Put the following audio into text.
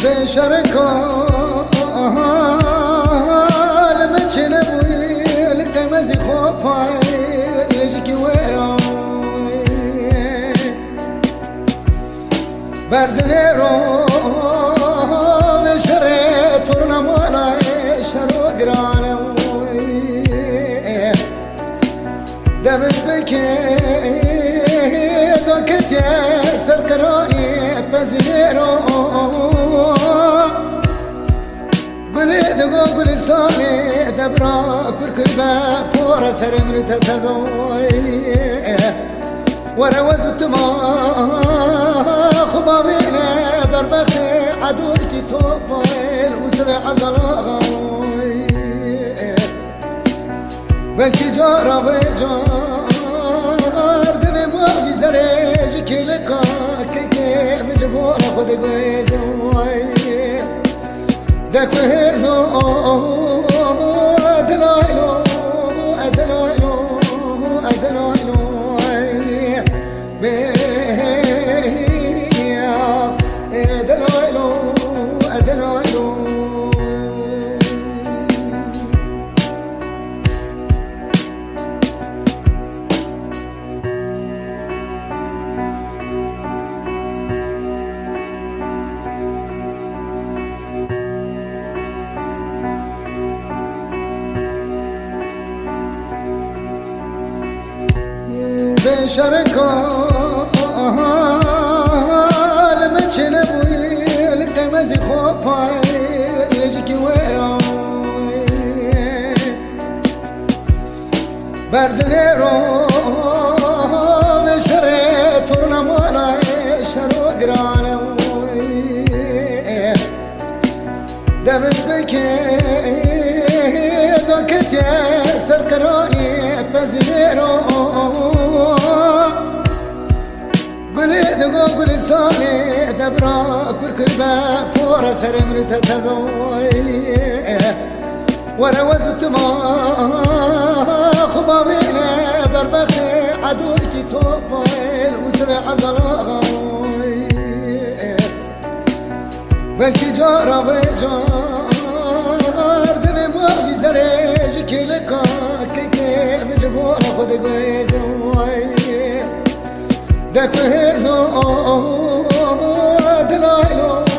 بشركال مچن بوی لقمزی خوبای لجکی ویرای برزنه رو بشره تونا مالای شرو گرانه دمت بکی دوکتی سرکرانی پزینه رو گلستاني دبرا كركربا بورا سرمن تتغوي ورا وزتما خبابينا بربخي عدوكي توبايل وسبع عضلاغوي بلكي جارة وجار دمي موغي زريج كيلكا كيكي مجبورة خد قويزوي داكو هيزو أدلايلو أدلايلو أدلايلو بيا أدلايلو أدلايلو بشركال مچن بوی لقمزی خوبای لجکی ویرای برزنه رو بشره تونا مالای شرو گرانه دمت بکی دوکتی سرکرانی پزینه رو گلستاني دبرا كركربا بورا سرمن تتغوي ورا وزتما خبابينا بربخي عدوكي توبايل وسبع عضلاغوي بلكي جارة وجار دمي موغي زريج كيلكا كيكي مجبورة خد قويزوي داكو هيزو دلايلو